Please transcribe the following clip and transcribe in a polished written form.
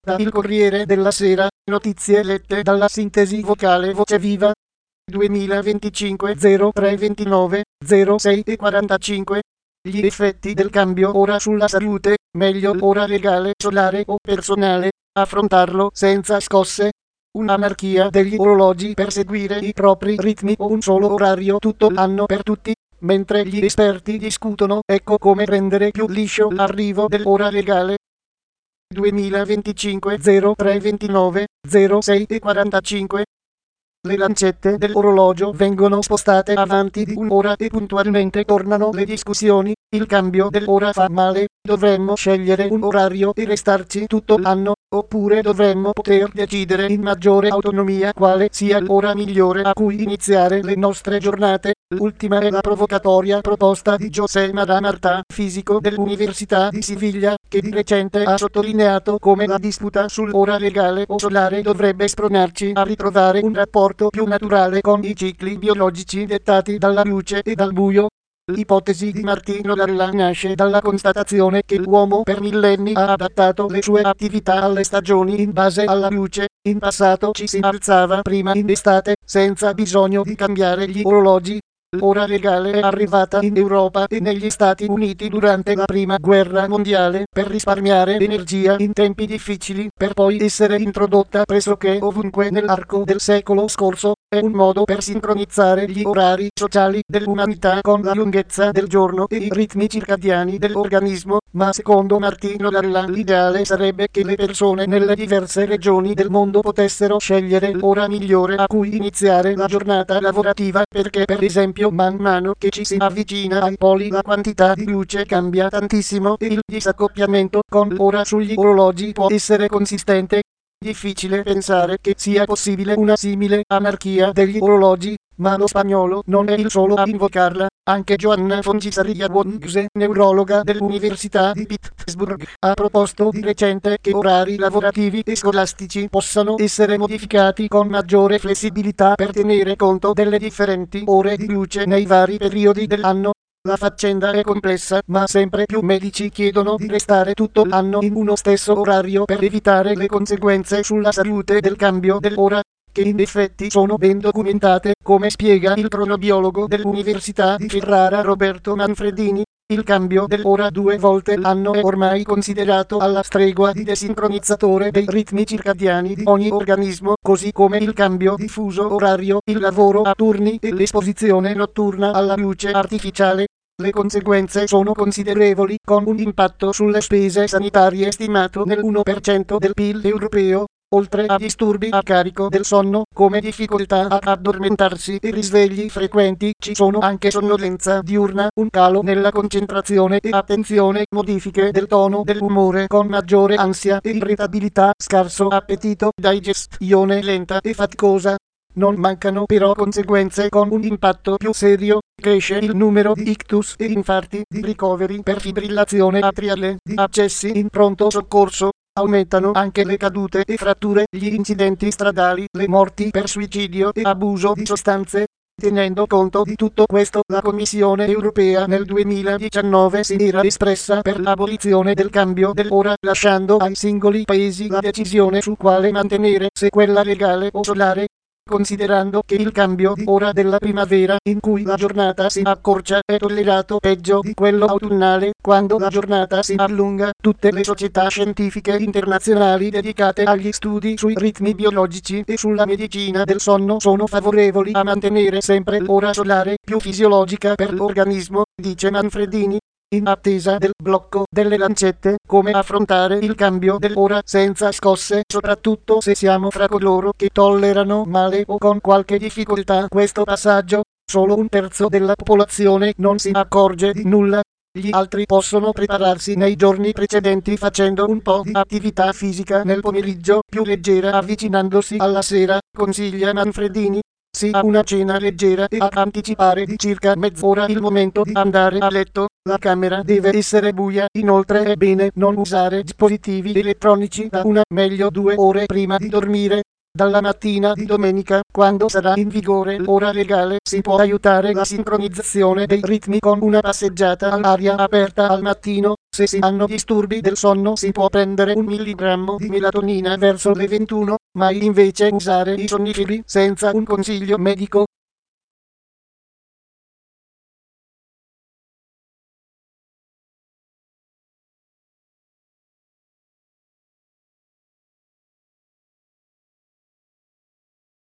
Da Il Corriere della Sera, notizie lette dalla sintesi vocale Voce Viva. 2025 03 29 06 e 45. Gli effetti del cambio ora sulla salute, meglio ora legale, solare o personale, affrontarlo senza scosse. Un'anarchia degli orologi per seguire i propri ritmi o un solo orario tutto l'anno per tutti, mentre gli esperti discutono, ecco come rendere più liscio l'arrivo dell'ora legale. 2025 03 29 06 e 45. Le lancette dell'orologio vengono spostate avanti di un'ora e puntualmente tornano le discussioni. Il cambio dell'ora fa male, dovremmo scegliere un orario e restarci tutto l'anno, oppure dovremmo poter decidere in maggiore autonomia quale sia l'ora migliore a cui iniziare le nostre giornate. L'ultima è la provocatoria proposta di José María Martá, fisico dell'Università di Siviglia, che di recente ha sottolineato come la disputa sull'ora legale o solare dovrebbe spronarci a ritrovare un rapporto più naturale con i cicli biologici dettati dalla luce e dal buio. L'ipotesi di Martino Dalla nasce dalla constatazione che l'uomo per millenni ha adattato le sue attività alle stagioni in base alla luce. In passato ci si alzava prima in estate, senza bisogno di cambiare gli orologi. L'ora legale è arrivata in Europa e negli Stati Uniti durante la Prima Guerra Mondiale per risparmiare energia in tempi difficili, per poi essere introdotta pressoché ovunque nell'arco del secolo scorso. È un modo per sincronizzare gli orari sociali dell'umanità con la lunghezza del giorno e i ritmi circadiani dell'organismo, ma secondo Martino Dalla l'ideale sarebbe che le persone nelle diverse regioni del mondo potessero scegliere l'ora migliore a cui iniziare la giornata lavorativa, perché per esempio man mano che ci si avvicina ai poli la quantità di luce cambia tantissimo e il disaccoppiamento con l'ora sugli orologi può essere consistente. Difficile pensare che sia possibile una simile anarchia degli orologi, ma lo spagnolo non è il solo a invocarla. Anche Joanna Fongisaria Wongse, neurologa dell'Università di Pittsburgh, ha proposto di recente che orari lavorativi e scolastici possano essere modificati con maggiore flessibilità per tenere conto delle differenti ore di luce nei vari periodi dell'anno. La faccenda è complessa, ma sempre più medici chiedono di restare tutto l'anno in uno stesso orario per evitare le conseguenze sulla salute del cambio dell'ora, che in effetti sono ben documentate, come spiega il cronobiologo dell'Università di Ferrara Roberto Manfredini. Il cambio dell'ora 2 volte l'anno è ormai considerato alla stregua di desincronizzatore dei ritmi circadiani di ogni organismo, così come il cambio di fuso orario, il lavoro a turni e l'esposizione notturna alla luce artificiale. Le conseguenze sono considerevoli, con un impatto sulle spese sanitarie stimato nell'1% del PIL europeo. Oltre a disturbi a carico del sonno, come difficoltà ad addormentarsi e risvegli frequenti, ci sono anche sonnolenza diurna, un calo nella concentrazione e attenzione, modifiche del tono dell'umore con maggiore ansia e irritabilità, scarso appetito, digestione lenta e faticosa. Non mancano però conseguenze con un impatto più serio. Cresce il numero di ictus e infarti, di ricoveri per fibrillazione atriale, di accessi in pronto soccorso. Aumentano anche le cadute e fratture, gli incidenti stradali, le morti per suicidio e abuso di sostanze. Tenendo conto di tutto questo, la Commissione europea nel 2019 si era espressa per l'abolizione del cambio dell'ora, lasciando ai singoli paesi la decisione su quale mantenere, se quella legale o solare. Considerando che il cambio di ora della primavera, in cui la giornata si accorcia, è tollerato peggio di quello autunnale, quando la giornata si allunga, tutte le società scientifiche internazionali dedicate agli studi sui ritmi biologici e sulla medicina del sonno sono favorevoli a mantenere sempre l'ora solare, più fisiologica per l'organismo, dice Manfredini. In attesa del blocco delle lancette, come affrontare il cambio dell'ora senza scosse, soprattutto se siamo fra coloro che tollerano male o con qualche difficoltà questo passaggio. Solo un terzo della popolazione non si accorge di nulla. Gli altri possono prepararsi nei giorni precedenti facendo un po' di attività fisica nel pomeriggio, più leggera avvicinandosi alla sera, consiglia Manfredini. Si ha una cena leggera e ad anticipare di circa mezz'ora il momento di andare a letto. La camera deve essere buia, inoltre è bene non usare dispositivi elettronici da 1, meglio 2 ore prima di dormire. Dalla mattina di domenica, quando sarà in vigore l'ora legale, si può aiutare la sincronizzazione dei ritmi con una passeggiata all'aria aperta al mattino. Se si hanno disturbi del sonno si può prendere 1 milligrammo di melatonina verso le 21, mai invece usare i sonniferi senza un consiglio medico.